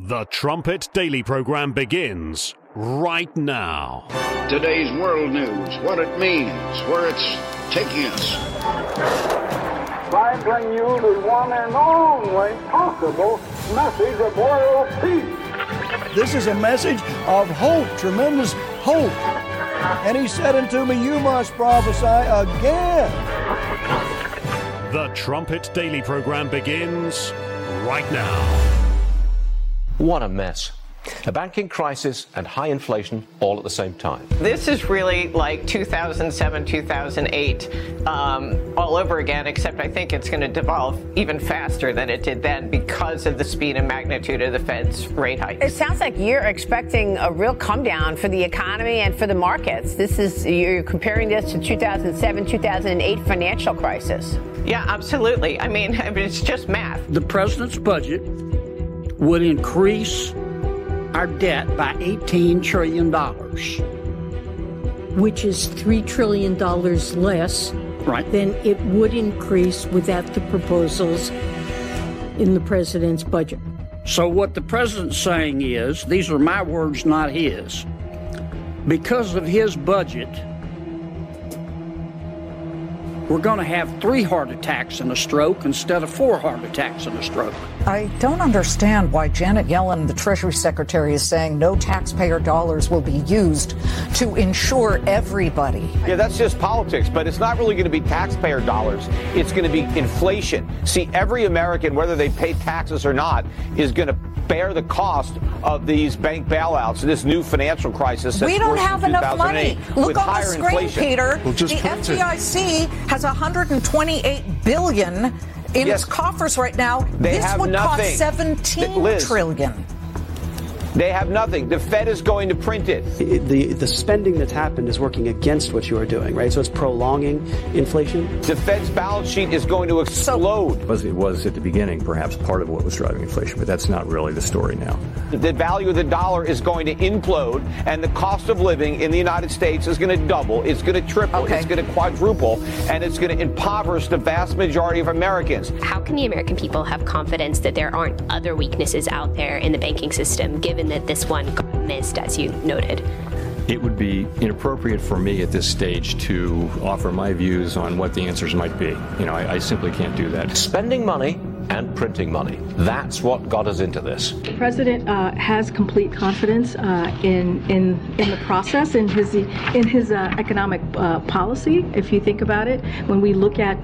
The Trumpet Daily program begins right now. Today's world news, what it means, where it's taking us. I bring you the one and only possible message of world peace. This is a message of hope, tremendous hope. And he said unto me, you must prophesy again. The Trumpet Daily program begins right now. What a mess. A banking crisis and high inflation all at the same time. This is really like 2007, 2008 all over again, except I think it's going to devolve even faster than it did then because of the speed and magnitude of the Fed's rate hike. It sounds like you're expecting a real come down for the economy and for the markets. You're comparing this to 2007, 2008 financial crisis. Yeah, absolutely. I mean, it's just math. The president's budget would increase our debt by $18 trillion. Which is $3 trillion less than it would increase without the proposals in the president's budget. So what the president's saying is, these are my words, not his. Because of his budget, we're going to have 3 heart attacks and a stroke instead of 4 heart attacks and a stroke. I don't understand why Janet Yellen, the Treasury Secretary, is saying no taxpayer dollars will be used to insure everybody. Yeah, that's just politics, but it's not really going to be taxpayer dollars. It's going to be inflation. See, every American, whether they pay taxes or not, is going to bear the cost of these bank bailouts, this new financial crisis. We don't have enough money. Look on the screen, inflation. Peter. The FDIC has $128 billion in its coffers right now. This would cost $17 trillion. They have nothing. The Fed is going to print it. The spending that's happened is working against what you are doing, right? So it's prolonging inflation. The Fed's balance sheet is going to explode. It was at the beginning perhaps part of what was driving inflation, but that's not really the story now. The value of the dollar is going to implode, and the cost of living in the United States is going to double. It's going to triple. It's going to quadruple, and it's going to impoverish the vast majority of Americans. How can the American people have confidence that there aren't other weaknesses out there in the banking system, given that this one got missed, as you noted? It would be inappropriate for me at this stage to offer my views on what the answers might be. I simply can't do that. Spending money and printing money. That's what got us into this. The president has complete confidence in the process, in his economic policy. If you think about it, when we look at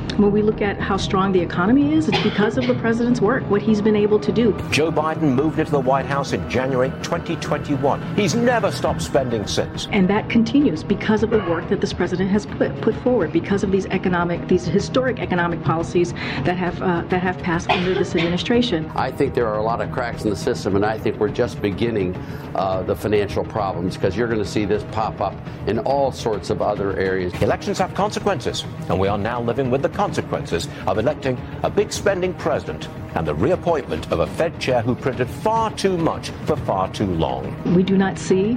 how strong the economy is, it's because of the president's work, what he's been able to do. Joe Biden moved into the White House in January 2021. He's never stopped spending since. And that continues because of the work that this president has put forward, because of these historic economic policies that have passed under this administration. I think there are a lot of cracks in the system, and I think we're just beginning the financial problems, because you're going to see this pop up in all sorts of other areas. Elections have consequences, and we are now living with the consequences of electing a big spending president and the reappointment of a Fed chair who printed far too much for far too long. We do not see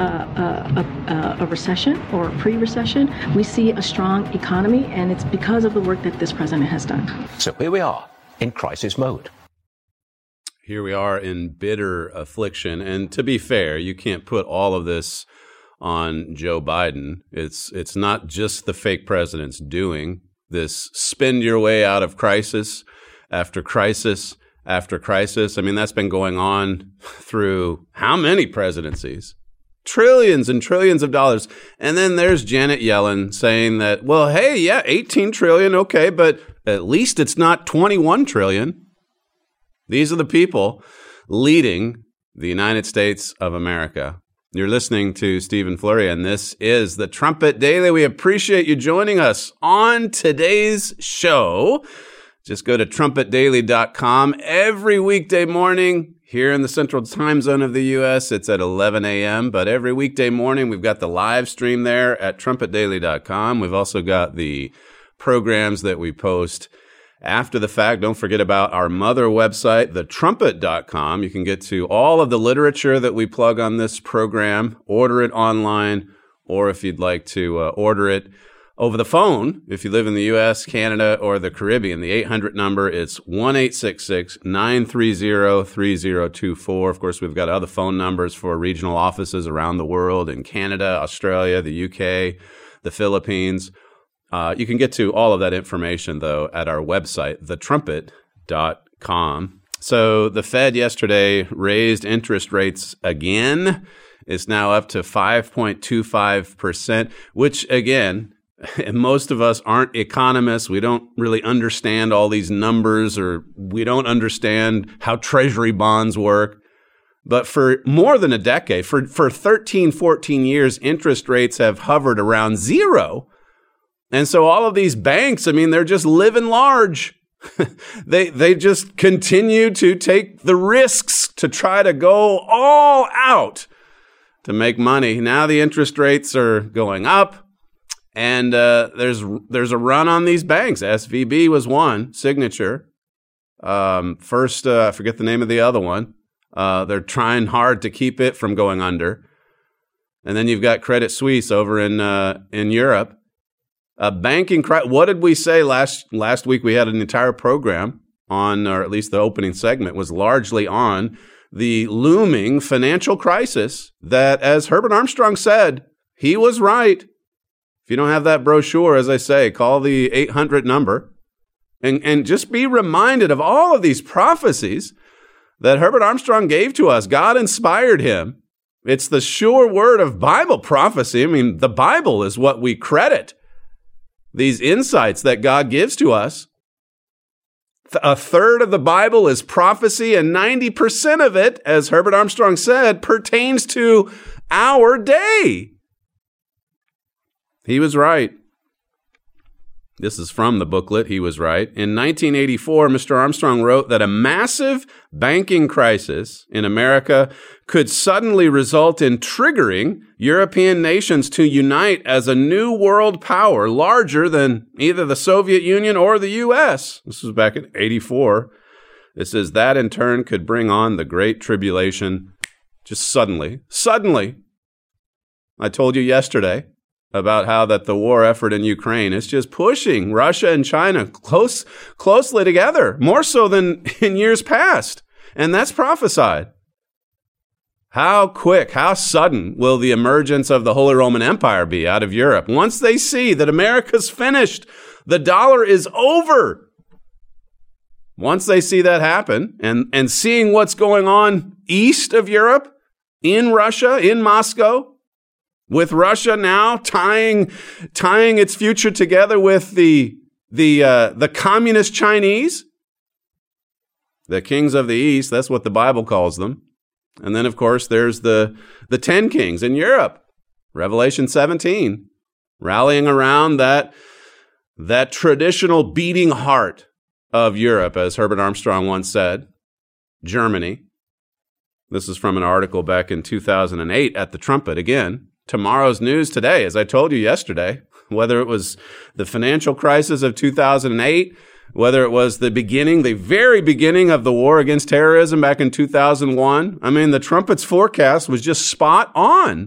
a recession or a pre-recession. We see a strong economy, and it's because of the work that this president has done. So here we are in crisis mode. Here we are in bitter affliction. And to be fair, you can't put all of this on Joe Biden. It's not just the fake president's doing this. Spend your way out of crisis after crisis after crisis. I mean, that's been going on through how many presidencies? Trillions and trillions of dollars. And then there's Janet Yellen saying that, well, hey, yeah, 18 trillion. Okay, but at least it's not 21 trillion. These are the people leading the United States of America. You're listening to Stephen Flurry, and this is the Trumpet Daily. We appreciate you joining us on today's show. Just go to trumpetdaily.com every weekday morning. Here in the central time zone of the U.S., it's at 11 a.m., but every weekday morning, we've got the live stream there at trumpetdaily.com. We've also got the programs that we post after the fact. Don't forget about our mother website, thetrumpet.com. You can get to all of the literature that we plug on this program, order it online, or if you'd like to order it Over the phone, if you live in the U.S., Canada, or the Caribbean, the 800 number, it's 1-866-930-3024. Of course, we've got other phone numbers for regional offices around the world in Canada, Australia, the U.K., the Philippines. You can get to all of that information, though, at our website, thetrumpet.com. So the Fed yesterday raised interest rates again. It's now up to 5.25%, which, again, most of us aren't economists. We don't really understand all these numbers, or we don't understand how treasury bonds work. But for more than a decade, for 13, 14 years, interest rates have hovered around zero. And so all of these banks, I mean, they're just living large. They just continue to take the risks to try to go all out to make money. Now the interest rates are going up, and there's a run on these banks. SVB was one, Signature. First, I forget the name of the other one. They're trying hard to keep it from going under. And then you've got Credit Suisse over in Europe. Banking crisis. What did we say last week? We had an entire program on, or at least the opening segment was largely on the looming financial crisis that, as Herbert Armstrong said, he was right. If you don't have that brochure, as I say, call the 800 number and just be reminded of all of these prophecies that Herbert Armstrong gave to us. God inspired him. It's the sure word of Bible prophecy. I mean, the Bible is what we credit. These insights that God gives to us. A third of the Bible is prophecy, and 90% of it, as Herbert Armstrong said, pertains to our day. He was right. This is from the booklet, He Was Right. In 1984, Mr. Armstrong wrote that a massive banking crisis in America could suddenly result in triggering European nations to unite as a new world power larger than either the Soviet Union or the U.S. This was back in 84. It says that in turn could bring on the Great Tribulation just suddenly. Suddenly. I told you yesterday about how that the war effort in Ukraine is just pushing Russia and China closely together, more so than in years past. And that's prophesied. How quick, how sudden will the emergence of the Holy Roman Empire be out of Europe? Once they see that America's finished, the dollar is over. Once they see that happen, and seeing what's going on east of Europe, in Russia, in Moscow, with Russia now tying its future together with the communist Chinese, the kings of the East, that's what the Bible calls them. And then, of course, there's the 10 kings in Europe, Revelation 17, rallying around that traditional beating heart of Europe, as Herbert Armstrong once said, Germany. This is from an article back in 2008 at the Trumpet. Again, tomorrow's news today, as I told you yesterday, whether it was the financial crisis of 2008, whether it was the very beginning of the war against terrorism back in 2001. I mean, the Trumpet's forecast was just spot on.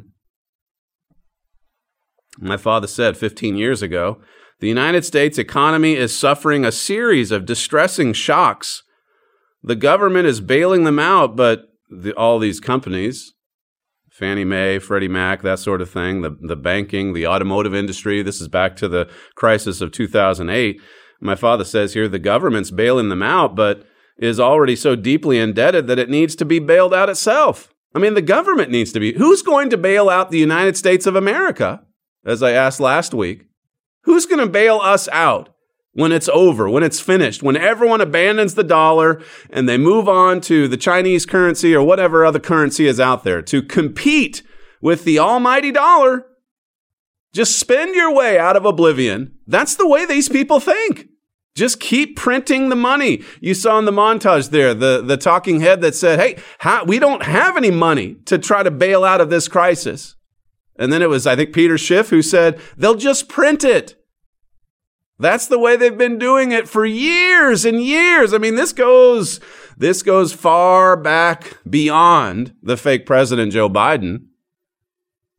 My father said 15 years ago, the United States economy is suffering a series of distressing shocks. The government is bailing them out, but all these companies, Fannie Mae, Freddie Mac, that sort of thing, the banking, the automotive industry, this is back to the crisis of 2008. My father says here the government's bailing them out, but is already so deeply indebted that it needs to be bailed out itself. I mean, the government needs to be. Who's going to bail out the United States of America? As I asked last week, who's going to bail us out when it's over, when it's finished, when everyone abandons the dollar and they move on to the Chinese currency or whatever other currency is out there to compete with the almighty dollar? Just spend your way out of oblivion. That's the way these people think. Just keep printing the money. You saw in the montage there, the talking head that said, hey, we don't have any money to try to bail out of this crisis. And then it was, I think, Peter Schiff who said, they'll just print it. That's the way they've been doing it for years and years. I mean, this goes far back beyond the fake president Joe Biden.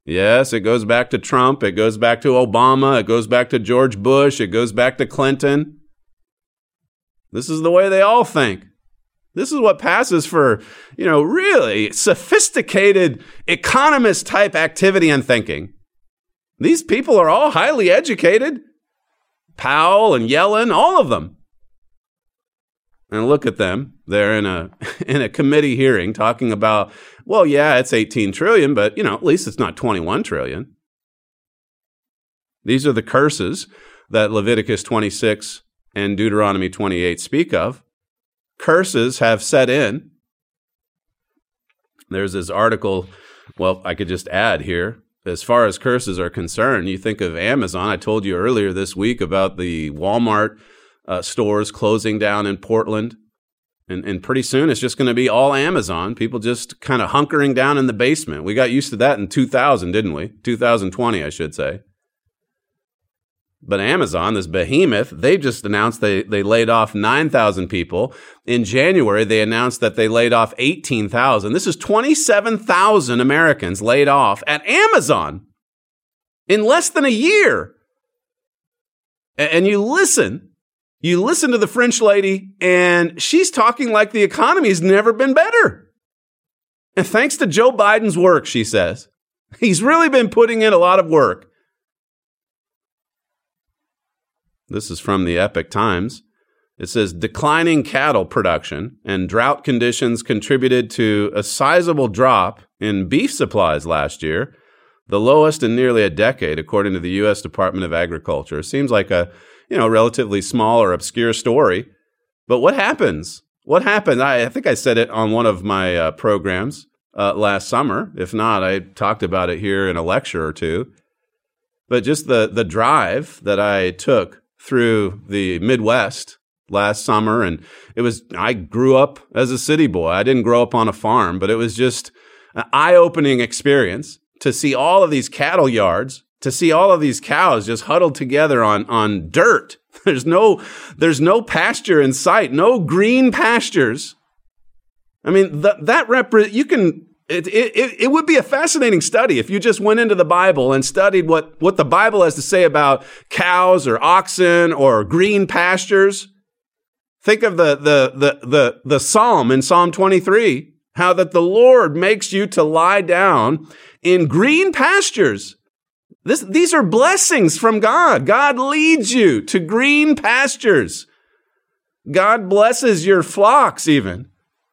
Yes, it goes back to Trump. It goes back to Obama. It goes back to George Bush. It goes back to Clinton. This is the way they all think. This is what passes for, really sophisticated economist-type activity and thinking. These people are all highly educated. Powell and Yellen, all of them. And look at them. They're in a committee hearing talking about, well, yeah, it's 18 trillion, but, at least it's not 21 trillion. These are the curses that Leviticus 26 and Deuteronomy 28 speak of. Curses have set in. There's this article, well, I could just add here. As far as curses are concerned, you think of Amazon. I told you earlier this week about the Walmart stores closing down in Portland. And pretty soon it's just going to be all Amazon. People just kind of hunkering down in the basement. We got used to that in 2000, didn't we? 2020, I should say. But Amazon, this behemoth, they just announced they laid off 9,000 people. In January, they announced that they laid off 18,000. This is 27,000 Americans laid off at Amazon in less than a year. And you listen to the French lady, and she's talking like the economy's never been better. And thanks to Joe Biden's work, she says. He's really been putting in a lot of work. This is from the Epoch Times. It says, declining cattle production and drought conditions contributed to a sizable drop in beef supplies last year, the lowest in nearly a decade, according to the U.S. Department of Agriculture. It seems like a relatively small or obscure story. But what happens? What happened? I think I said it on one of my programs last summer. If not, I talked about it here in a lecture or two. But just the drive that I took through the Midwest last summer, and I grew up as a city boy. I didn't grow up on a farm, but it was just an eye-opening experience to see all of these cattle yards, to see all of these cows just huddled together on dirt. There's no pasture in sight, no green pastures. I mean, it would be a fascinating study if you just went into the Bible and studied what the Bible has to say about cows or oxen or green pastures. Think of the Psalm in Psalm 23, how that the Lord makes you to lie down in green pastures. These are blessings from God. God leads you to green pastures. God blesses your flocks even.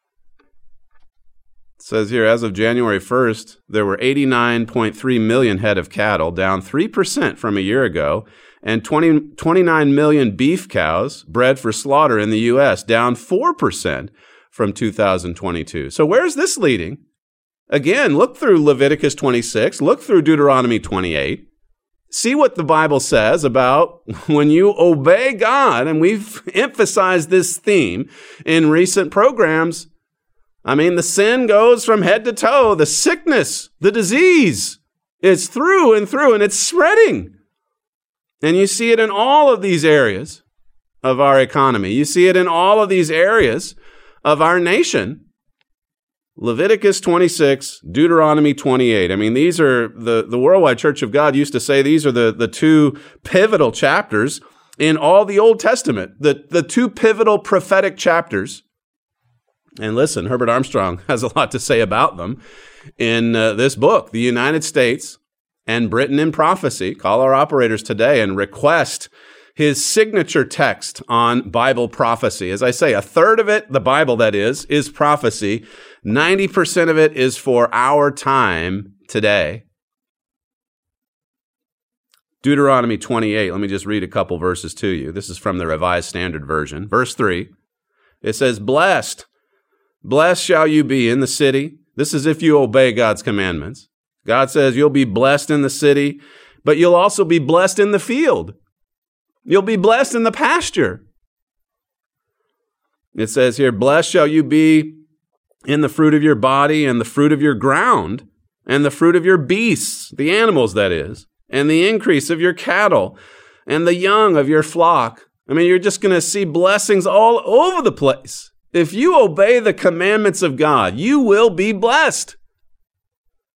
It says here, as of January 1st, there were 89.3 million head of cattle, down 3% from a year ago, and 29 million beef cows bred for slaughter in the U.S., down 4% from 2022. So where's this leading? Again, look through Leviticus 26, look through Deuteronomy 28. See what the Bible says about when you obey God, and we've emphasized this theme in recent programs. I mean, the sin goes from head to toe. The sickness, the disease, it's through and through, and it's spreading. And you see it in all of these areas of our economy. You see it in all of these areas of our nation. Leviticus 26, Deuteronomy 28. I mean, these are the Worldwide Church of God used to say these are the two pivotal chapters in all the Old Testament, the two pivotal prophetic chapters. And listen, Herbert Armstrong has a lot to say about them in this book, The United States and Britain in Prophecy. Call our operators today and request his signature text on Bible prophecy. As I say, a third of it, the Bible that is prophecy. 90% of it is for our time today. Deuteronomy 28, let me just read a couple verses to you. This is from the Revised Standard Version. Verse 3, it says, Blessed shall you be in the city. This is if you obey God's commandments. God says you'll be blessed in the city, but you'll also be blessed in the field. You'll be blessed in the pasture. It says here, Blessed shall you be in the fruit of your body and the fruit of your ground and the fruit of your beasts, the animals that is, and the increase of your cattle and the young of your flock. I mean, you're just going to see blessings all over the place. If you obey the commandments of God, you will be blessed.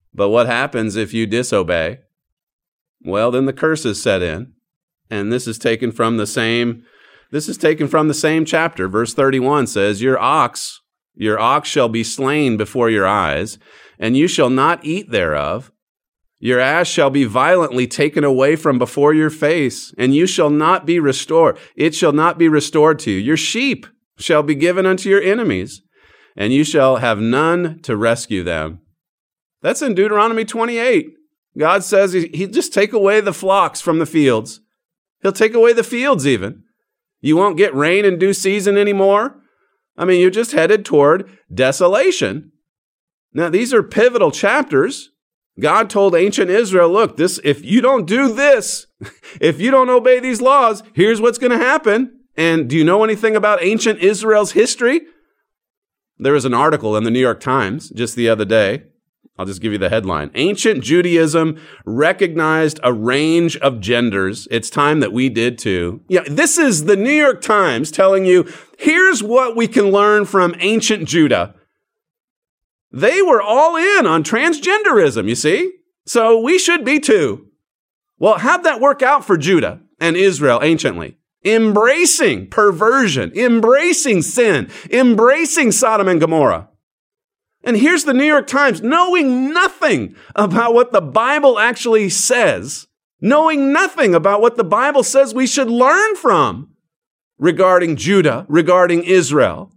But what happens if you disobey? Well, then the curses set in. And this is taken from the same chapter. Verse 31 says, Your ox shall be slain before your eyes, and you shall not eat thereof. Your ass shall be violently taken away from before your face, and you shall not be restored. It shall not be restored to you. Your sheep shall be given unto your enemies, and you shall have none to rescue them. That's in Deuteronomy 28. God says he'll just take away the flocks from the fields. He'll take away the fields even. You won't get rain in due season anymore. I mean, you're just headed toward desolation. Now, these are pivotal chapters. God told ancient Israel, look, if you don't do this, if you don't obey these laws, here's what's going to happen. And do you know anything about ancient Israel's history? There was an article in the New York Times just the other day. I'll just give you the headline. Ancient Judaism recognized a range of genders. It's time that we did too. Yeah, this is the New York Times telling you, here's what we can learn from ancient Judah. They were all in on transgenderism, you see? So we should be too. Well, how'd that work out for Judah and Israel anciently? Embracing perversion, embracing sin, embracing Sodom and Gomorrah. And here's the New York Times, knowing nothing about what the Bible actually says, knowing nothing about what the Bible says we should learn from regarding Judah, regarding Israel.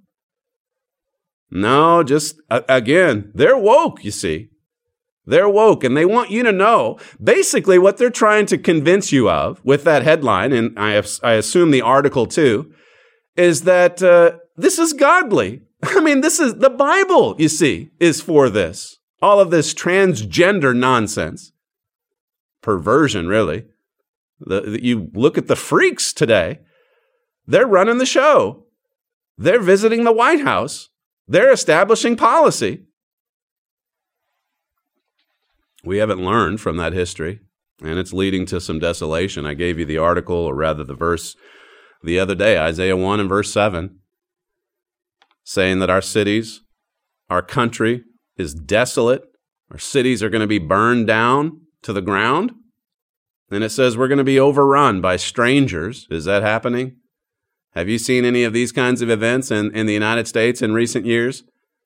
No, just, again, they're woke, you see. They're woke, and they want you to know basically what they're trying to convince you of with that headline, and I assume the article too, is that this is godly. I mean, this is the Bible, you see, is for this. All of this transgender nonsense. Perversion, really. You look at the freaks today. They're running the show. They're visiting the White House. They're establishing policy. We haven't learned from that history, and it's leading to some desolation. I gave you the article, or rather the verse, the other day, Isaiah 1 and verse 7. Saying that our cities, our country is desolate. Our cities are going to be burned down to the ground. And it says we're going to be overrun by strangers. Is that happening? Have you seen any of these kinds of events in the United States in recent years?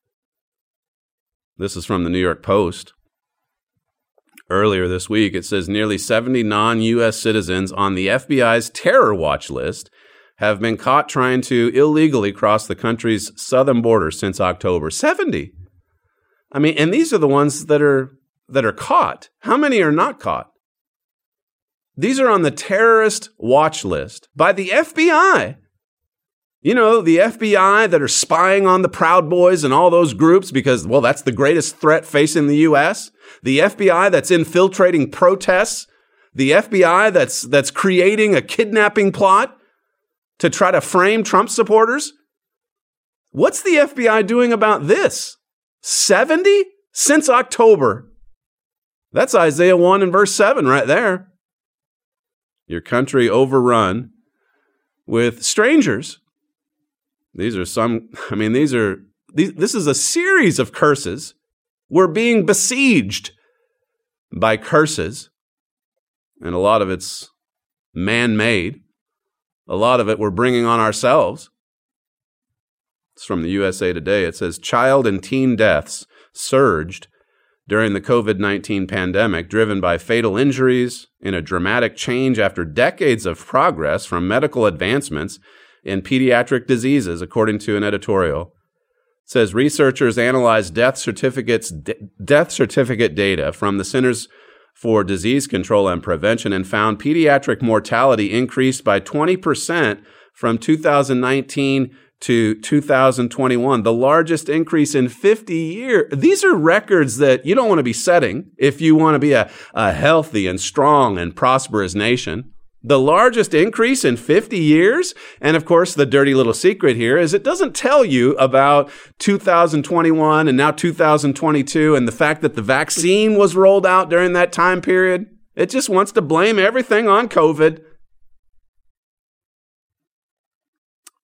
This is from the New York Post. Earlier this week, it says nearly 70 non-U.S. citizens on the FBI's terror watch list have been caught trying to illegally cross the country's southern border since October. 70. I mean, and these are the ones that are caught. How many are not caught? These are on the terrorist watch list by the FBI. You know, the FBI that are spying on the Proud Boys and all those groups because, well, that's the greatest threat facing the U.S. The FBI that's infiltrating protests. The FBI that's creating a kidnapping plot to try to frame Trump supporters? What's the FBI doing about this? 70 since October. That's Isaiah 1 and verse 7 right there. Your country overrun with strangers. This is a series of curses. We're being besieged by curses. And a lot of it's man-made. A lot of it we're bringing on ourselves. It's from the USA Today. It says, child and teen deaths surged during the COVID-19 pandemic, driven by fatal injuries in a dramatic change after decades of progress from medical advancements in pediatric diseases, according to an editorial. It says researchers analyzed death certificate data from the Centers for Disease Control and Prevention and found pediatric mortality increased by 20% from 2019 to 2021, the largest increase in 50 years. These are records that you don't want to be setting if you want to be a healthy and strong and prosperous nation. The largest increase in 50 years. And of course, the dirty little secret here is it doesn't tell you about 2021 and now 2022 and the fact that the vaccine was rolled out during that time period. It just wants to blame everything on COVID.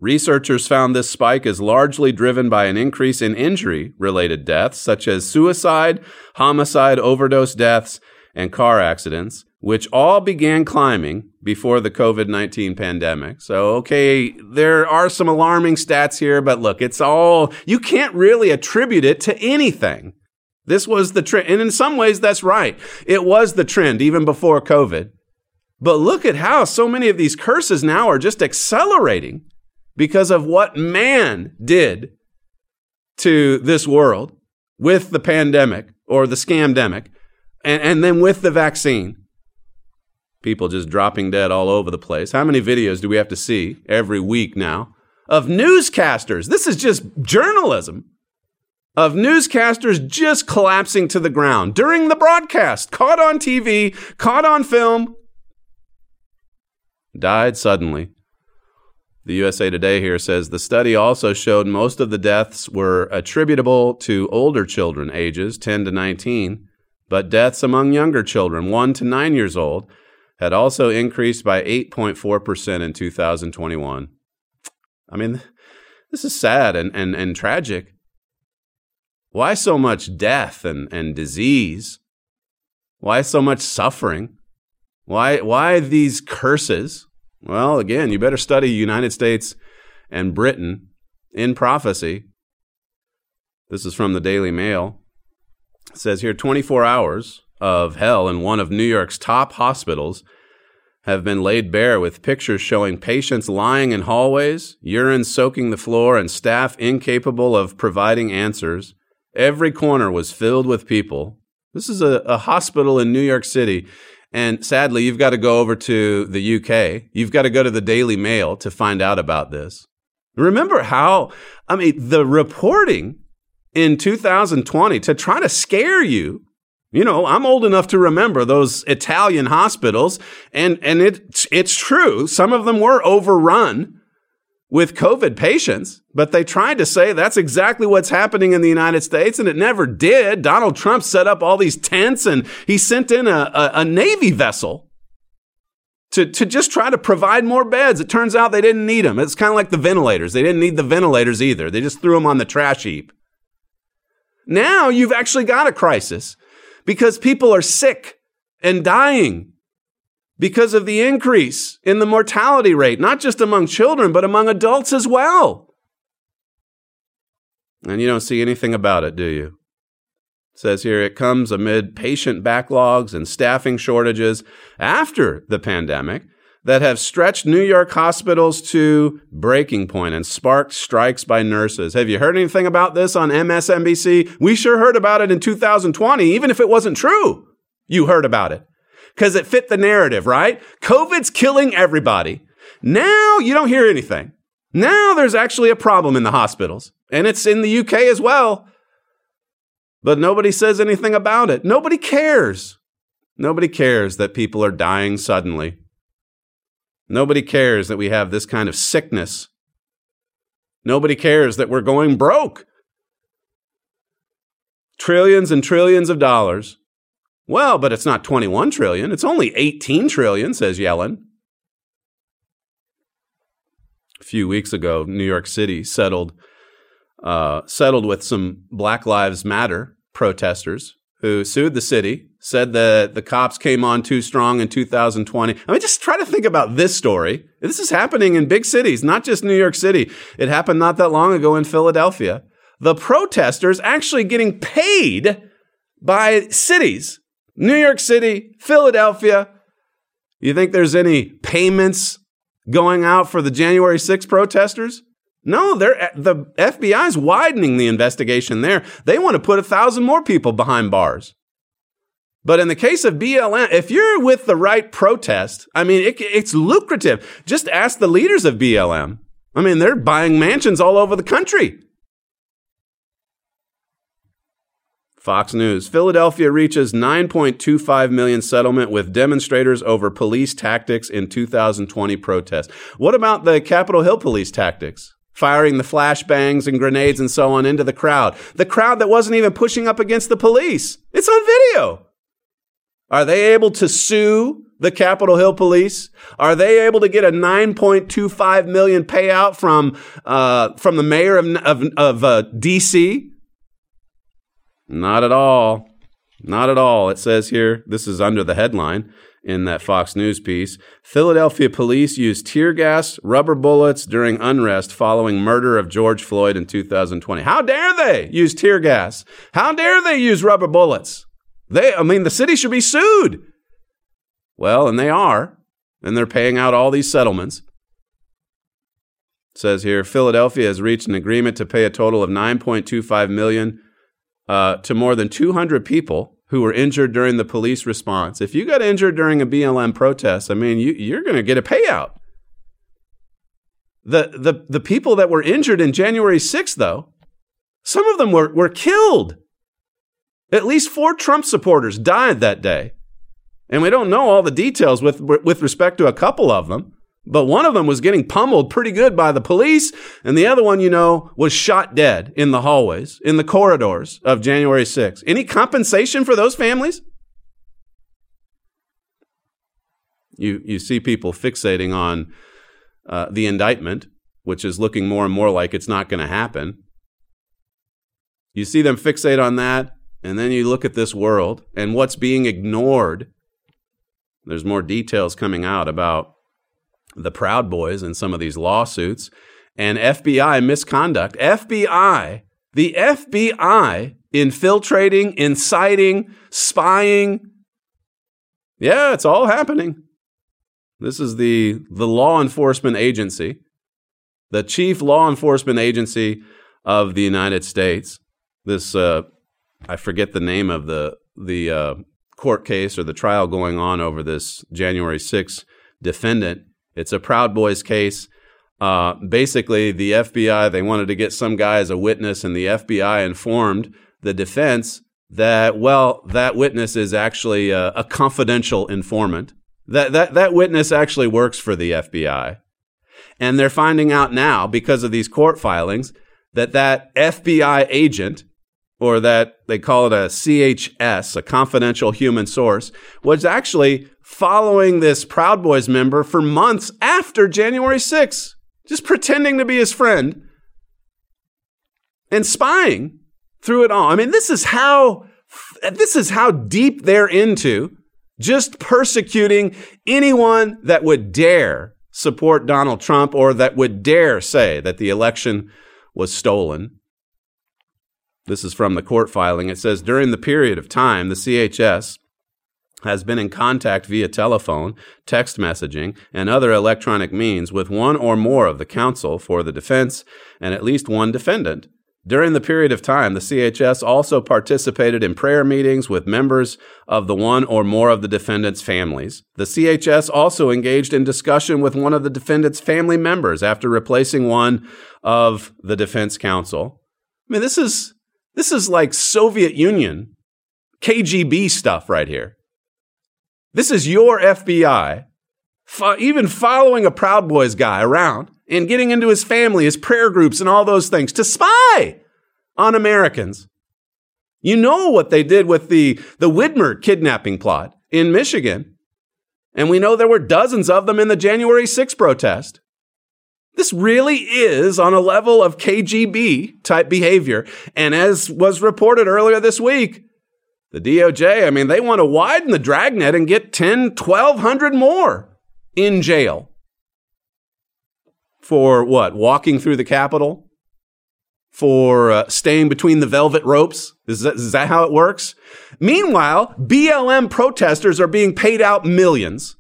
Researchers found this spike is largely driven by an increase in injury-related deaths, such as suicide, homicide, overdose deaths, and car accidents, which all began climbing before the COVID-19 pandemic. So, okay, there are some alarming stats here, but look, you can't really attribute it to anything. This was the trend. And in some ways, that's right. It was the trend even before COVID. But look at how so many of these curses now are just accelerating because of what man did to this world with the pandemic or the scamdemic, and then with the vaccine. People just dropping dead all over the place. How many videos do we have to see every week now of newscasters? This is just journalism. Of newscasters just collapsing to the ground during the broadcast, caught on TV, caught on film, died suddenly. The USA Today here says the study also showed most of the deaths were attributable to older children, ages 10 to 19, but deaths among younger children, 1 to 9 years old, had also increased by 8.4% in 2021. I mean, this is sad and tragic. Why so much death and disease? Why so much suffering? Why these curses? Well, again, you better study United States and Britain in prophecy. This is from the Daily Mail. It says here, 24 hours of hell in one of New York's top hospitals have been laid bare with pictures showing patients lying in hallways, urine soaking the floor, and staff incapable of providing answers. Every corner was filled with people. This is a hospital in New York City. And sadly, you've got to go over to the UK. You've got to go to the Daily Mail to find out about this. Remember the reporting in 2020 to try to scare you. You know, I'm old enough to remember those Italian hospitals, and it's true. Some of them were overrun with COVID patients, but they tried to say that's exactly what's happening in the United States, and it never did. Donald Trump set up all these tents, and he sent in a Navy vessel to just try to provide more beds. It turns out they didn't need them. It's kind of like the ventilators. They didn't need the ventilators either. They just threw them on the trash heap. Now you've actually got a crisis because people are sick and dying because of the increase in the mortality rate, not just among children, but among adults as well. And you don't see anything about it, do you? It says here, it comes amid patient backlogs and staffing shortages after the pandemic that have stretched New York hospitals to breaking point and sparked strikes by nurses. Have you heard anything about this on MSNBC? We sure heard about it in 2020, even if it wasn't true. You heard about it because it fit the narrative, right? COVID's killing everybody. Now you don't hear anything. Now there's actually a problem in the hospitals, and it's in the UK as well. But nobody says anything about it. Nobody cares. Nobody cares that people are dying suddenly. Nobody cares that we have this kind of sickness. Nobody cares that we're going broke. Trillions and trillions of dollars. Well, but it's not 21 trillion. It's only 18 trillion, says Yellen. A few weeks ago, New York City settled with some Black Lives Matter protesters who sued the city, said that the cops came on too strong in 2020. I mean, just try to think about this story. This is happening in big cities, not just New York City. It happened not that long ago in Philadelphia. The protesters actually getting paid by cities. New York City, Philadelphia. You think there's any payments going out for the January 6th protesters? No, the FBI is widening the investigation there. They want to put 1,000 more people behind bars. But in the case of BLM, if you're with the right protest, I mean, it's lucrative. Just ask the leaders of BLM. I mean, they're buying mansions all over the country. Fox News. Philadelphia reaches $9.25 million settlement with demonstrators over police tactics in 2020 protest. What about the Capitol Hill police tactics? Firing the flashbangs and grenades and so on into the crowd. The crowd that wasn't even pushing up against the police. It's on video. Are they able to sue the Capitol Hill Police? Are they able to get a $9.25 million payout from the mayor of D.C.? Not at all. Not at all. It says here, this is under the headline in that Fox News piece, Philadelphia police used tear gas, rubber bullets during unrest following murder of George Floyd in 2020. How dare they use tear gas? How dare they use rubber bullets? The city should be sued. Well, and they are, and they're paying out all these settlements. It says here, Philadelphia has reached an agreement to pay a total of $9.25 million to more than 200 people who were injured during the police response. If you got injured during a BLM protest, you're going to get a payout. The people that were injured in January 6th, though, some of them were killed. At least 4 Trump supporters died that day. And we don't know all the details with respect to a couple of them. But one of them was getting pummeled pretty good by the police, and the other one, was shot dead in the hallways, in the corridors of January 6th. Any compensation for those families? You see people fixating on the indictment, which is looking more and more like it's not going to happen. You see them fixate on that, and then you look at this world and what's being ignored. There's more details coming out about the Proud Boys and some of these lawsuits and FBI misconduct. The FBI infiltrating, inciting, spying. Yeah, it's all happening. This is the law enforcement agency, the chief law enforcement agency of the United States. This, I forget the name of the court case or the trial going on over this January 6th defendant. It's a Proud Boys case. Basically, the FBI, they wanted to get some guy as a witness, and the FBI informed the defense that, that witness is actually a confidential informant. That witness actually works for the FBI. And they're finding out now, because of these court filings, that FBI agent, or that they call it a CHS, a confidential human source, was actually following this Proud Boys member for months after January 6th, just pretending to be his friend and spying through it all. This is how deep they're into just persecuting anyone that would dare support Donald Trump or that would dare say that the election was stolen. This is from the court filing. It says, during the period of time, the CHS has been in contact via telephone, text messaging, and other electronic means with one or more of the counsel for the defense and at least one defendant. During the period of time, the CHS also participated in prayer meetings with members of the one or more of the defendants' families. The CHS also engaged in discussion with one of the defendants' family members after replacing one of the defense counsel. This is like Soviet Union, KGB stuff right here. This is your FBI, even following a Proud Boys guy around and getting into his family, his prayer groups, and all those things to spy on Americans. You know what they did with the Widmer kidnapping plot in Michigan. And we know there were dozens of them in the January 6th protest. This really is on a level of KGB type behavior. And as was reported earlier this week, the DOJ, they want to widen the dragnet and get 1,200 more in jail. For what? Walking through the Capitol? For staying between the velvet ropes? Is that how it works? Meanwhile, BLM protesters are being paid out millions.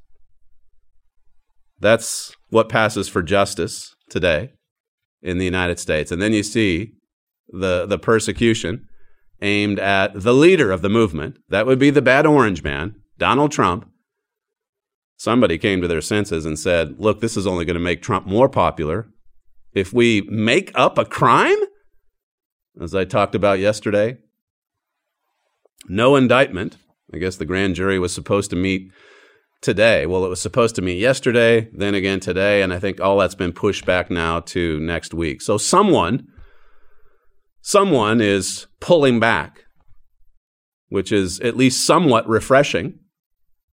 That's what passes for justice today in the United States. And then you see the persecution aimed at the leader of the movement. That would be the bad orange man, Donald Trump. Somebody came to their senses and said, look, this is only going to make Trump more popular. If we make up a crime, as I talked about yesterday, no indictment. I guess the grand jury was supposed to meet today. Well, it was supposed to meet yesterday, then again today, and I think all that's been pushed back now to next week. So someone is pulling back, which is at least somewhat refreshing.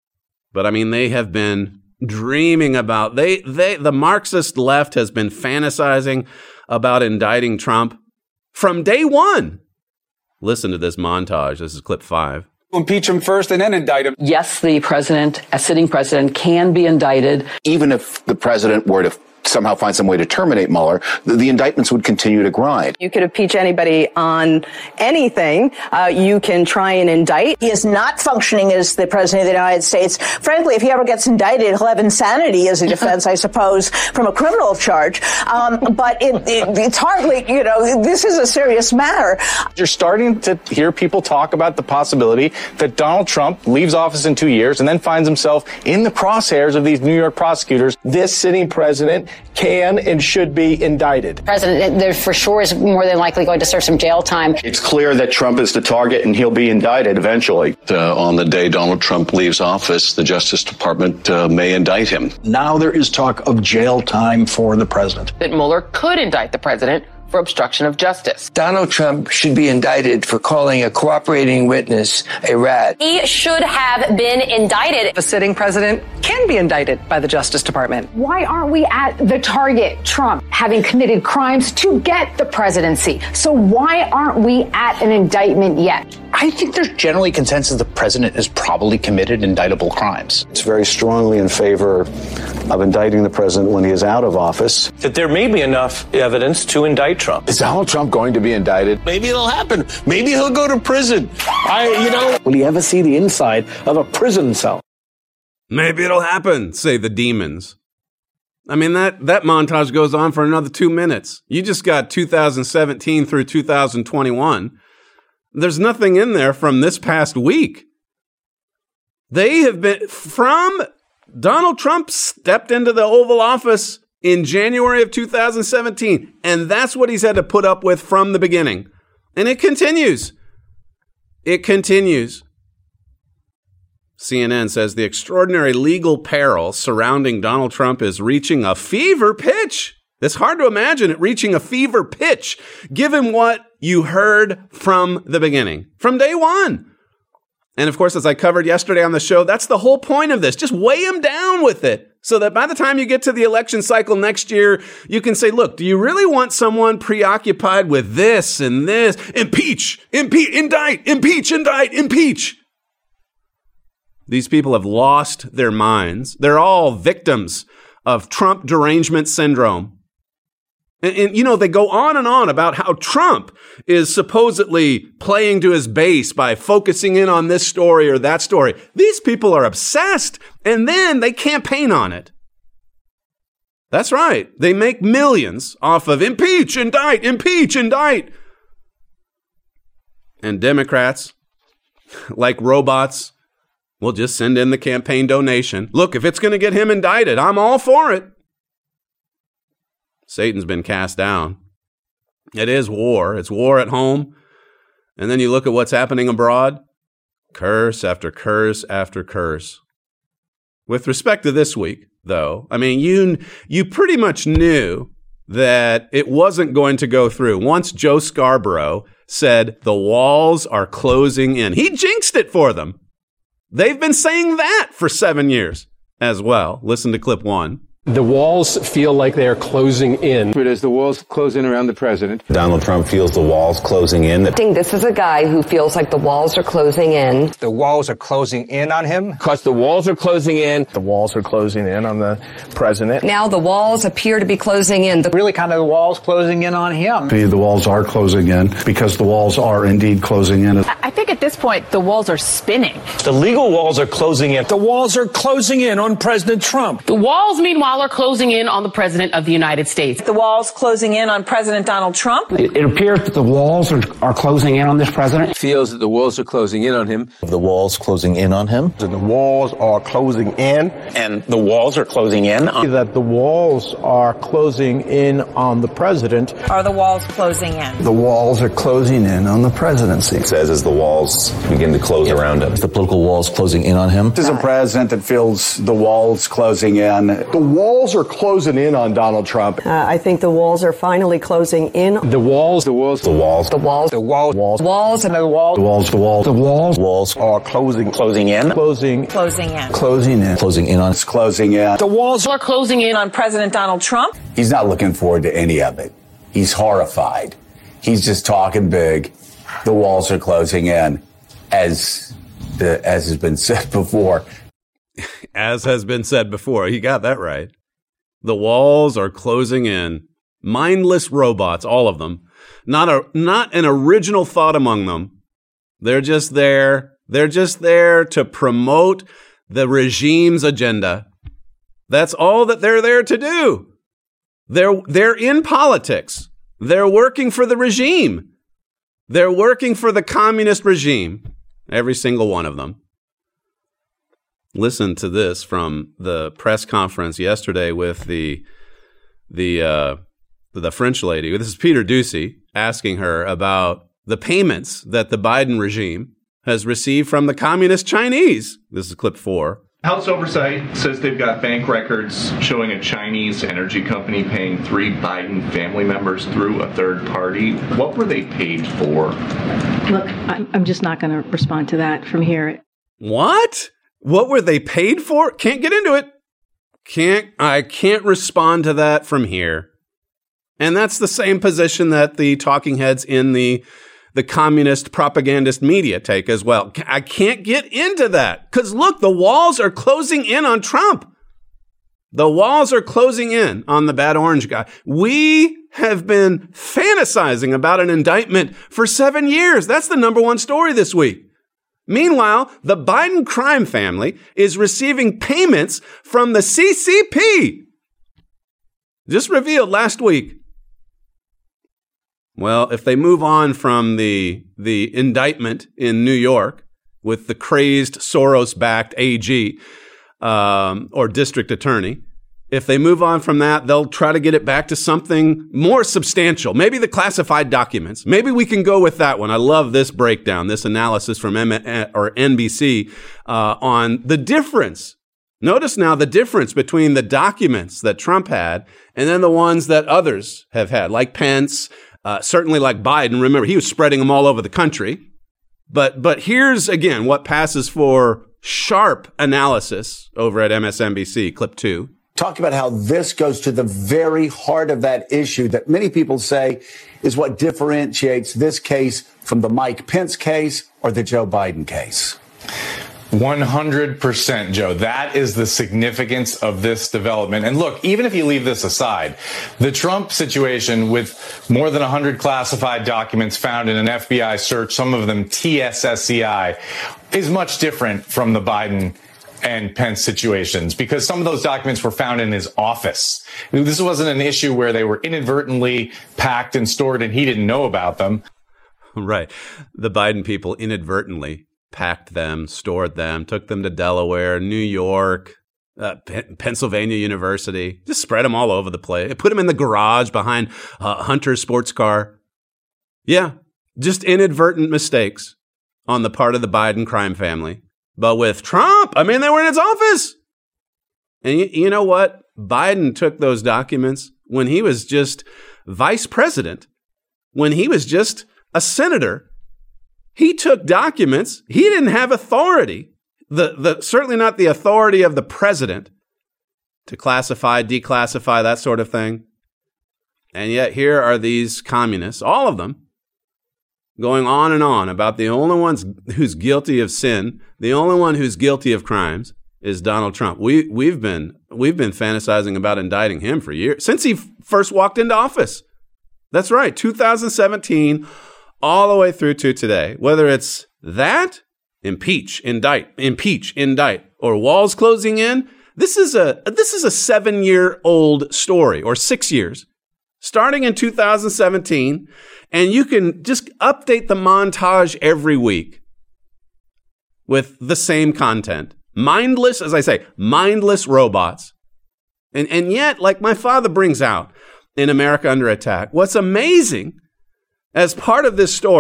But I mean, they have been dreaming about, the Marxist left has been fantasizing about indicting Trump from day one. Listen to this montage. This is clip 5. Impeach him first and then indict him. Yes, the president, a sitting president, can be indicted. Even if the president were to somehow find some way to terminate Mueller, the indictments would continue to grind. You could impeach anybody on anything. You can try and indict. He is not functioning as the president of the United States. Frankly, if he ever gets indicted, he'll have insanity as a defense, I suppose, from a criminal charge. But it's hardly, this is a serious matter. You're starting to hear people talk about the possibility that Donald Trump leaves office in 2 years and then finds himself in the crosshairs of these New York prosecutors. This sitting president can and should be indicted. The president, there for sure, is more than likely going to serve some jail time. It's clear that Trump is the target and he'll be indicted eventually. On the day Donald Trump leaves office, the Justice Department may indict him. Now there is talk of jail time for the president. That Mueller could indict the president for obstruction of justice. Donald Trump should be indicted for calling a cooperating witness a rat. He should have been indicted. The sitting president can be indicted by the Justice Department. Why aren't we at the target, Trump, having committed crimes to get the presidency? So why aren't we at an indictment yet? I think there's generally consensus the president has probably committed indictable crimes. It's very strongly in favor of indicting the president when he is out of office. That there may be enough evidence to indict Trump. Is Donald Trump going to be indicted? Maybe it'll happen. Maybe he'll go to prison. Will you ever see the inside of a prison cell? Maybe it'll happen, say the demons. I mean, that montage goes on for another 2 minutes. You just got 2017 through 2021. There's nothing in there from this past week. They have been, from Donald Trump stepped into the Oval Office in January of 2017, and that's what he's had to put up with from the beginning. And it continues. It continues. CNN says the extraordinary legal peril surrounding Donald Trump is reaching a fever pitch. It's hard to imagine it reaching a fever pitch, given what you heard from the beginning, from day one. And of course, as I covered yesterday on the show, that's the whole point of this. Just weigh him down with it so that by the time you get to the election cycle next year, you can say, look, do you really want someone preoccupied with this and this? Impeach, indict, impeach, indict, impeach. These people have lost their minds. They're all victims of Trump derangement syndrome. And they go on and on about how Trump is supposedly playing to his base by focusing in on this story or that story. These people are obsessed, and then they campaign on it. That's right. They make millions off of impeach, indict, impeach, indict. And Democrats, like robots, will just send in the campaign donation. Look, if it's going to get him indicted, I'm all for it. Satan's been cast down. It is war. It's war at home. And then you look at what's happening abroad. Curse after curse after curse. With respect to this week, though, I mean, you pretty much knew that it wasn't going to go through. Once Joe Scarborough said the walls are closing in, he jinxed it for them. They've been saying that for 7 years as well. Listen to clip 1. The walls feel like they are closing in. As the walls close in around the president. Donald Trump feels the walls closing in. I think this is a guy who feels like the walls are closing in. The walls are closing in on him? Because the walls are closing in. The walls are closing in on the president. Now the walls appear to be closing in. Really kind of the walls closing in on him. The walls are closing in because the walls are indeed closing in. I think at this point, the walls are spinning. The legal walls are closing in. The walls are closing in on President Trump. The walls, meanwhile, are closing in on the president of the United States. The walls closing in on President Donald Trump. It appears that the walls are closing in on this president. Feels that the walls are closing in on him. The walls closing in on him. The walls are closing in. And the walls are closing in. That the walls are closing in on the president. Are the walls closing in? The walls are closing in on the presidency. It says as the walls walls begin to close around him. The political walls closing in on him. This is a president that feels the walls closing in. The walls are closing in on Donald Trump. I think the walls are finally closing in. The walls. The walls. The walls. The walls. The walls. Walls. Walls and the walls. The walls. The walls. The walls. Walls are closing in. Closing in. Closing in. Closing in on. It's closing in. The walls are closing in on President Donald Trump. He's not looking forward to any of it. He's horrified. He's just talking big. The walls are closing in, as has been said before. As has been said before. He got that right. The walls are closing in. Mindless robots, all of them. Not an original thought among them. They're just there. They're just there to promote the regime's agenda. That's all that they're there to do. They're in politics. They're working for the regime. They're working for the communist regime. Every single one of them. Listen to this from the press conference yesterday with the French lady. This is Peter Doocy asking her about the payments that the Biden regime has received from the communist Chinese. This is clip 4. House Oversight says they've got bank records showing a Chinese energy company paying 3 Biden family members through a third party. What were they paid for? Look, I'm just not going to respond to that from here. What? What were they paid for? Can't get into it. I can't respond to that from here. And that's the same position that the talking heads in the communist propagandist media take as well. I can't get into that because look, the walls are closing in on Trump. The walls are closing in on the bad orange guy. We have been fantasizing about an indictment for 7 years. That's the number one story this week. Meanwhile, the Biden crime family is receiving payments from the CCP. Just revealed last week. Well, if they move on from the indictment in New York with the crazed Soros-backed AG or district attorney, if they move on from that, they'll try to get it back to something more substantial. Maybe the classified documents. Maybe we can go with that one. I love this breakdown, this analysis from NBC on the difference. Notice now the difference between the documents that Trump had and then the ones that others have had, like Pence, certainly like Biden. Remember, he was spreading them all over the country. But here's, again, what passes for sharp analysis over at MSNBC, clip 2. Talk about how this goes to the very heart of that issue that many people say is what differentiates this case from the Mike Pence case or the Joe Biden case. 100%, Joe. That is the significance of this development. And look, even if you leave this aside, the Trump situation with more than 100 classified documents found in an FBI search, some of them TSSCI, is much different from the Biden and Pence situations because some of those documents were found in his office. This wasn't an issue where they were inadvertently packed and stored and he didn't know about them. Right. The Biden people inadvertently packed them, stored them, took them to Delaware, New York, Pennsylvania University, just spread them all over the place. Put them in the garage behind Hunter's sports car. Yeah, just inadvertent mistakes on the part of the Biden crime family. But with Trump, I mean, they were in his office. And you know what? Biden took those documents when he was just vice president, when he was just a senator. He took documents. He didn't have authority, certainly not the authority of the president to classify, declassify, that sort of thing. And yet here are these communists, all of them, going on and on about the only one who's guilty of sin, the only one who's guilty of crimes is Donald Trump. We've been fantasizing about indicting him for years, since he first walked into office. That's right, 2017, all the way through to today. Whether it's that, impeach, indict, or walls closing in, this is a 7-year-old story, or 6 years, starting in 2017. And you can just update the montage every week with the same content. Mindless, as I say, mindless robots. And yet, like my father brings out in America Under Attack, what's amazing as part of this story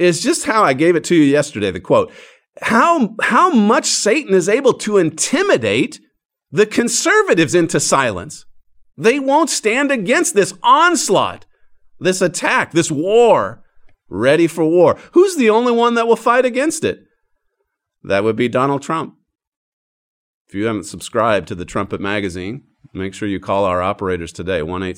is just how I gave it to you yesterday, the quote. How much Satan is able to intimidate the conservatives into silence. They won't stand against this onslaught, this attack, this war, ready for war. Who's the only one that will fight against it? That would be Donald Trump. If you haven't subscribed to the Trumpet Magazine, make sure you call our operators today,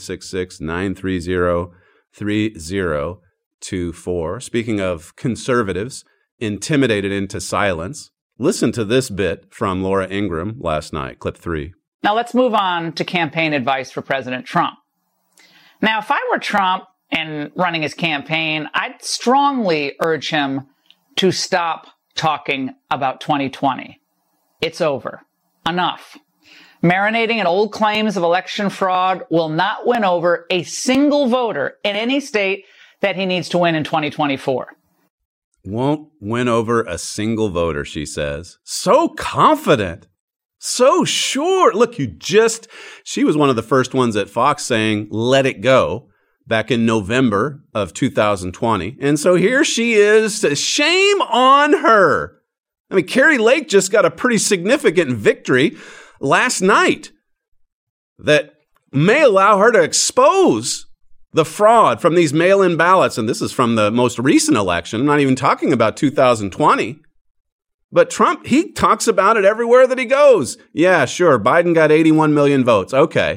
1-866-930-3024. Speaking of conservatives intimidated into silence, listen to this bit from Laura Ingraham last night, clip 3. Now let's move on to campaign advice for President Trump. Now, if I were Trump and running his campaign, I'd strongly urge him to stop talking about 2020. It's over. Enough. Marinating in old claims of election fraud will not win over a single voter in any state that he needs to win in 2024. Won't win over a single voter, she says. So confident. So sure. Look, she was one of the first ones at Fox saying, let it go, back in November of 2020. And so here she is. Shame on her. I mean, Carrie Lake just got a pretty significant victory last night that may allow her to expose the fraud from these mail-in ballots. And this is from the most recent election. I'm not even talking about 2020. But Trump, he talks about it everywhere that he goes. Yeah, sure, Biden got 81 million votes. Okay.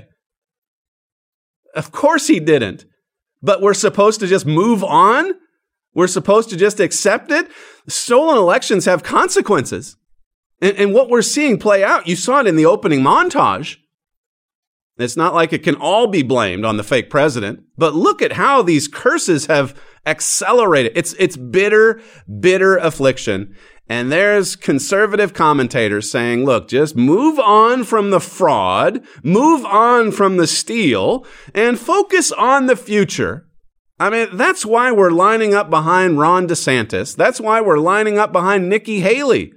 Of course he didn't. But we're supposed to just move on? We're supposed to just accept it? Stolen elections have consequences. And what we're seeing play out, you saw it in the opening montage. It's not like it can all be blamed on the fake president, but look at how these curses have accelerated. It's bitter, bitter affliction. And there's conservative commentators saying, look, just move on from the fraud, move on from the steal, and focus on the future. I mean, that's why we're lining up behind Ron DeSantis. That's why we're lining up behind Nikki Haley.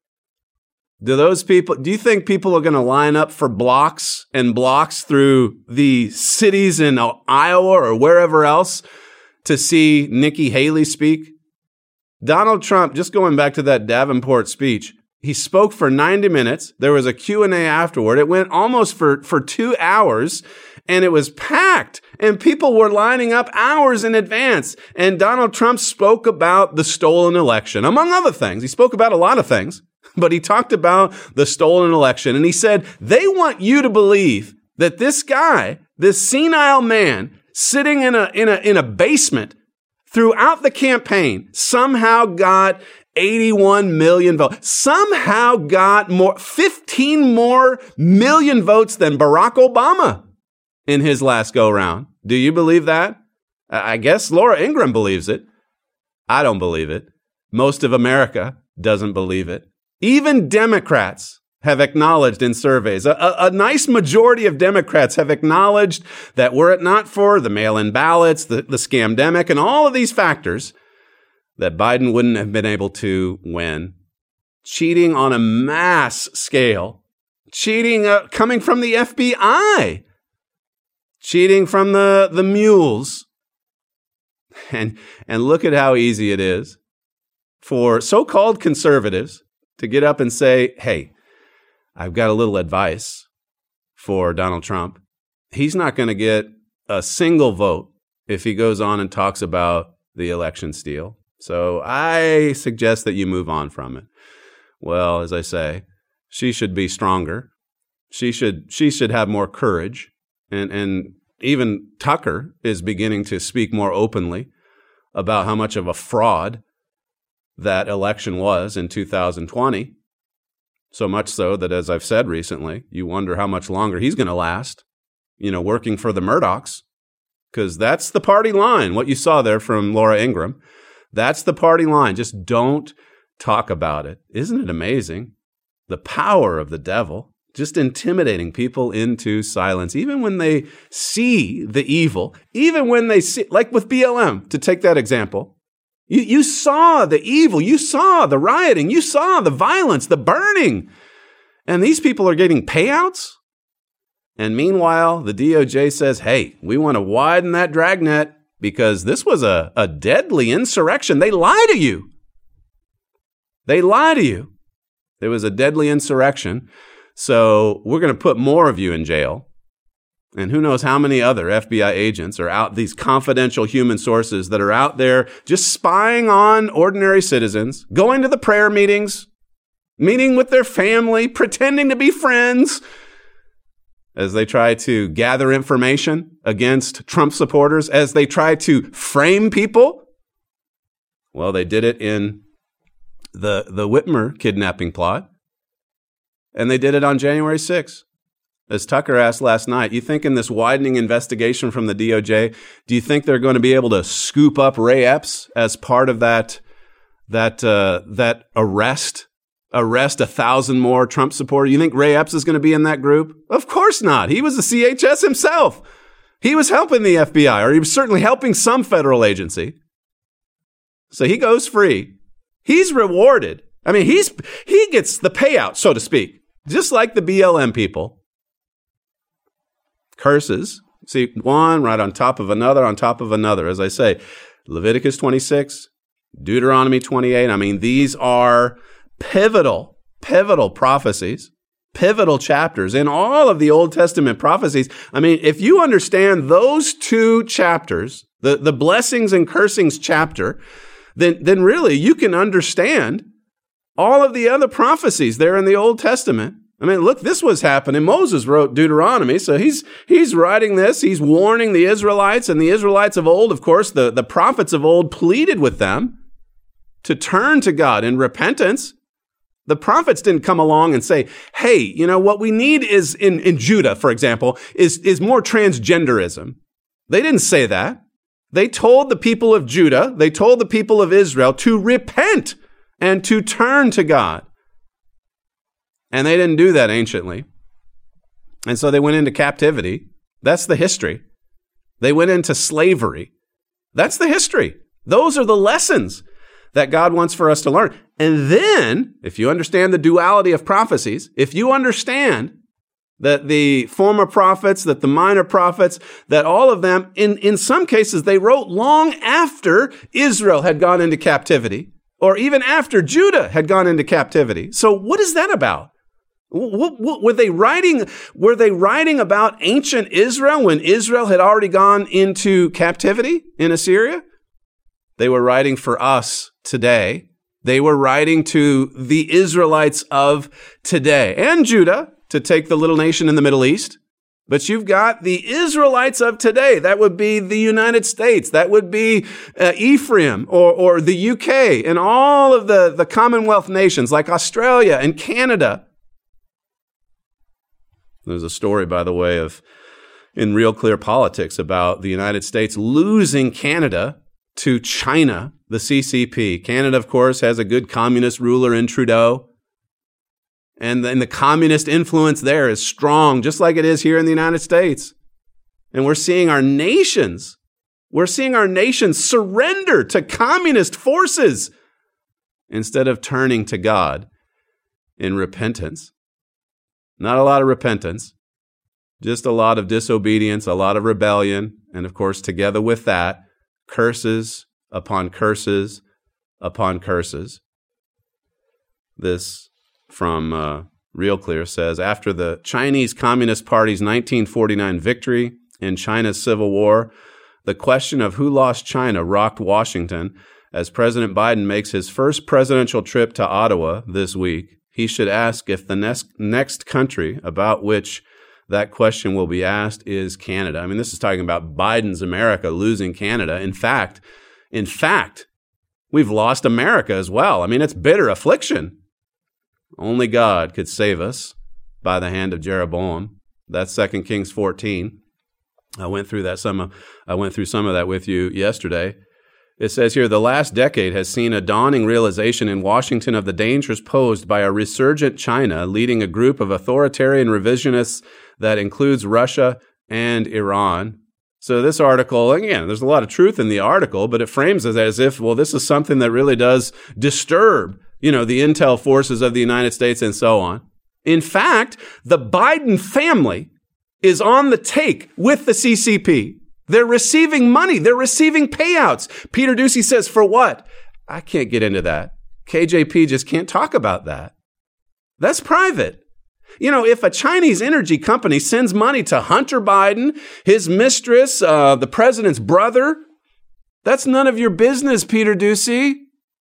Do you think people are going to line up for blocks and blocks through the cities in Iowa or wherever else to see Nikki Haley speak? Donald Trump, just going back to that Davenport speech, he spoke for 90 minutes. There was a Q&A afterward. It went almost for 2 hours, and it was packed, and people were lining up hours in advance. And Donald Trump spoke about the stolen election, among other things. He spoke about a lot of things, but he talked about the stolen election, and he said, they want you to believe that this guy, this senile man sitting in a basement throughout the campaign, somehow got 81 million votes, somehow got 15 more million votes than Barack Obama in his last go-round. Do you believe that? I guess Laura Ingraham believes it. I don't believe it. Most of America doesn't believe it. Even Democrats have acknowledged in surveys, a nice majority of Democrats have acknowledged that were it not for the mail-in ballots, the scamdemic, and all of these factors, that Biden wouldn't have been able to win. Cheating on a mass scale. Cheating coming from the FBI. Cheating from the mules. And look at how easy it is for so-called conservatives to get up and say, hey, I've got a little advice for Donald Trump. He's not going to get a single vote if he goes on and talks about the election steal. So I suggest that you move on from it. Well, as I say, she should be stronger. She should have more courage. And even Tucker is beginning to speak more openly about how much of a fraud that election was in 2020. So much so that, as I've said recently, you wonder how much longer he's going to last, working for the Murdochs, because that's the party line. What you saw there from Laura Ingraham, that's the party line. Just don't talk about it. Isn't it amazing? The power of the devil, just intimidating people into silence, even when they see the evil, even when they see, like with BLM, to take that example. You saw the evil, you saw the rioting, you saw the violence, the burning. And these people are getting payouts? And meanwhile, the DOJ says, hey, we want to widen that dragnet. because this was a deadly insurrection. They lie to you. They lie to you. There was a deadly insurrection. So we're going to put more of you in jail. And who knows how many other FBI agents are out, these confidential human sources that are out there just spying on ordinary citizens, going to the prayer meetings, meeting with their family, pretending to be friends as they try to gather information against Trump supporters, as they try to frame people. Well, they did it in the Whitmer kidnapping plot, and they did it on January 6th. As Tucker asked last night, you think in this widening investigation from the DOJ, do you think they're going to be able to scoop up Ray Epps as part of that arrest 1,000 more Trump supporters? You think Ray Epps is going to be in that group? Of course not. He was the CHS himself. He was helping the FBI, or he was certainly helping some federal agency. So he goes free. He's rewarded. I mean, he gets the payout, so to speak, just like the BLM people. Curses. See, one right on top of another, on top of another. As I say, Leviticus 26, Deuteronomy 28. I mean, these are pivotal prophecies, pivotal chapters in all of the Old Testament prophecies. I mean, if you understand those two chapters, the blessings and cursings chapter, then really you can understand all of the other prophecies there in the Old Testament. I mean, look, this was happening. Moses wrote Deuteronomy, so he's writing this. He's warning the Israelites, and the Israelites of old, of course, the prophets of old pleaded with them to turn to God in repentance. The prophets didn't come along and say, hey, you know, what we need is, in Judah, for example, is more transgenderism. They didn't say that. They told the people of Judah, they told the people of Israel to repent and to turn to God. And they didn't do that anciently. And so they went into captivity. That's the history. They went into slavery. That's the history. Those are the lessons that God wants for us to learn. And then, if you understand the duality of prophecies, if you understand that the former prophets, that the minor prophets, that all of them, in some cases, they wrote long after Israel had gone into captivity, or even after Judah had gone into captivity. So what is that about? What were they writing? Were they writing about ancient Israel when Israel had already gone into captivity in Assyria? They were writing for us today. They were writing to the Israelites of today and Judah, to take the little nation in the Middle East. But you've got the Israelites of today. That would be the United States. That would be Ephraim or the UK and all of the Commonwealth nations like Australia and Canada. There's a story, by the way, in Real Clear Politics about the United States losing Canada to China, the CCP. Canada, of course, has a good communist ruler in Trudeau. And the communist influence there is strong, just like it is here in the United States. And we're seeing our nations surrender to communist forces instead of turning to God in repentance. Not a lot of repentance, just a lot of disobedience, a lot of rebellion, and of course, together with that, curses upon curses upon curses. This from Real Clear says, after the Chinese Communist Party's 1949 victory in China's Civil War, the question of who lost China rocked Washington. As President Biden makes his first presidential trip to Ottawa this week, he should ask if the next country about which that question will be asked is Canada. I mean, this is talking about Biden's America losing Canada. In fact, we've lost America as well. I mean, it's bitter affliction. Only God could save us by the hand of Jeroboam. That's 2 Kings 14. I went through some of that with you yesterday. It says here, the last decade has seen a dawning realization in Washington of the dangers posed by a resurgent China leading a group of authoritarian revisionists that includes Russia and Iran. So this article, again, there's a lot of truth in the article, but it frames it as if, well, this is something that really does disturb, the intel forces of the United States and so on. In fact, the Biden family is on the take with the CCP. They're receiving money. They're receiving payouts. Peter Doocy says, for what? I can't get into that. KJP just can't talk about that. That's private. If a Chinese energy company sends money to Hunter Biden, his mistress, the president's brother, that's none of your business, Peter Doocy.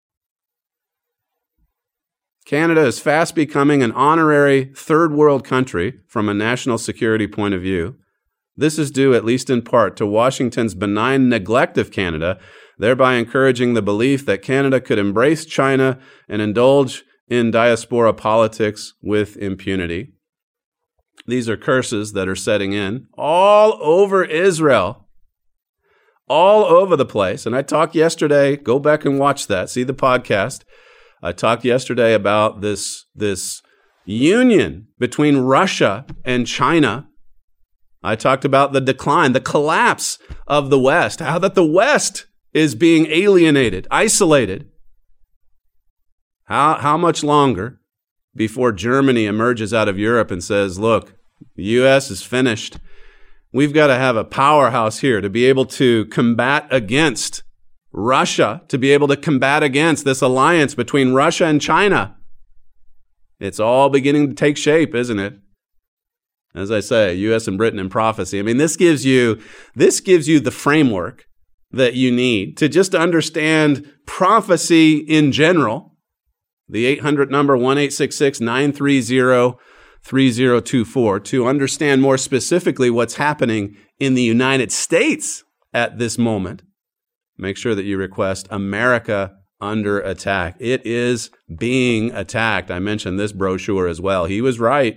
Canada is fast becoming an honorary third world country from a national security point of view. This is due, at least in part, to Washington's benign neglect of Canada, thereby encouraging the belief that Canada could embrace China and indulge in diaspora politics with impunity. These are curses that are setting in all over Israel, all over the place. And I talked yesterday, go back and watch that, see the podcast. I talked yesterday about this union between Russia and China. I talked about the decline, the collapse of the West, how that the West is being alienated, isolated. How much longer before Germany emerges out of Europe and says, look, the U.S. is finished. We've got to have a powerhouse here to be able to combat against Russia, to be able to combat against this alliance between Russia and China. It's all beginning to take shape, isn't it? As I say, U.S. and Britain in prophecy. I mean, this gives you the framework that you need to just understand prophecy in general. The 800 number, 1-866-930-3024, to understand more specifically what's happening in the United States at this moment. Make sure that you request America Under Attack. It is being attacked. I mentioned this brochure as well. He was right.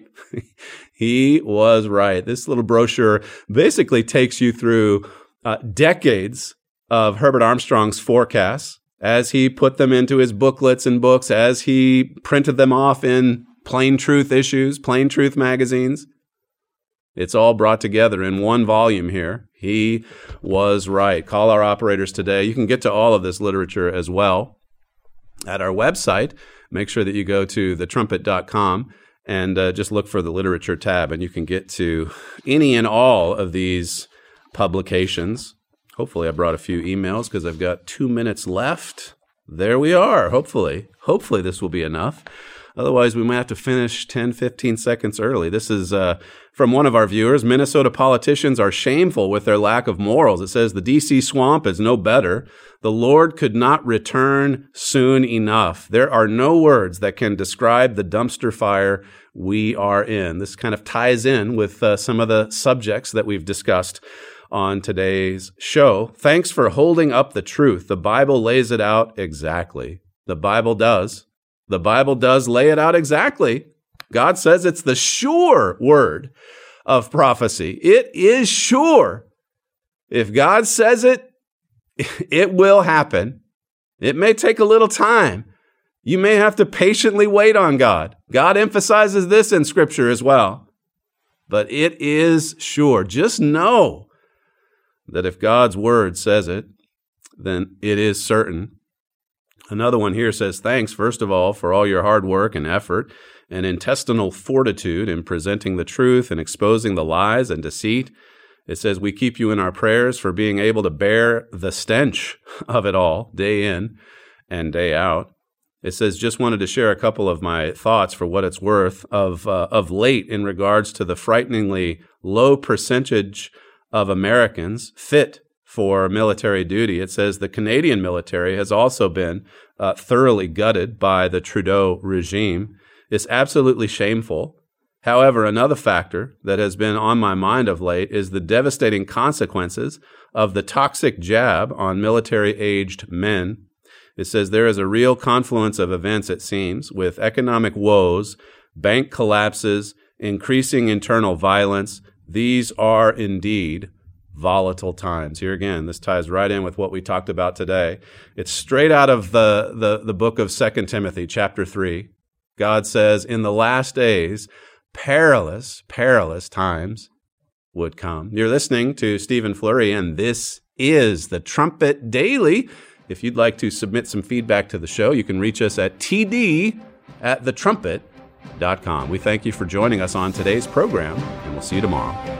He was right. This little brochure basically takes you through decades of Herbert Armstrong's forecasts as he put them into his booklets and books, as he printed them off in Plain Truth issues, Plain Truth magazines. It's all brought together in one volume here. He was right. Call our operators today. You can get to all of this literature as well at our website. Make sure that you go to thetrumpet.com and just look for the literature tab, and you can get to any and all of these publications. Hopefully I brought a few emails because I've got 2 minutes left. There we are. Hopefully this will be enough. Otherwise, we might have to finish 10, 15 seconds early. This is from one of our viewers. Minnesota politicians are shameful with their lack of morals. It says the D.C. swamp is no better. The Lord could not return soon enough. There are no words that can describe the dumpster fire we are in. This kind of ties in with some of the subjects that we've discussed on today's show. Thanks for holding up the truth. The Bible lays it out exactly. The Bible does. The Bible does lay it out exactly. God says it's the sure word of prophecy. It is sure. If God says it, it will happen. It may take a little time. You may have to patiently wait on God. God emphasizes this in Scripture as well. But it is sure. Just know that if God's word says it, then it is certain. Another one here says, thanks, first of all, for all your hard work and effort and intestinal fortitude in presenting the truth and exposing the lies and deceit. It says, we keep you in our prayers for being able to bear the stench of it all day in and day out. It says, just wanted to share a couple of my thoughts for what it's worth of late in regards to the frighteningly low percentage of Americans fit for military duty. It says the Canadian military has also been thoroughly gutted by the Trudeau regime. It's absolutely shameful. However, another factor that has been on my mind of late is the devastating consequences of the toxic jab on military-aged men. It says there is a real confluence of events, it seems, with economic woes, bank collapses, increasing internal violence. These are indeed volatile times. Here again, this ties right in with what we talked about today. It's straight out of the book of 2 Timothy, chapter 3. God says, in the last days, perilous times would come. You're listening to Stephen Fleury, and this is the Trumpet Daily. If you'd like to submit some feedback to the show, you can reach us at td@thetrumpet.com. We thank you for joining us on today's program, and we'll see you tomorrow.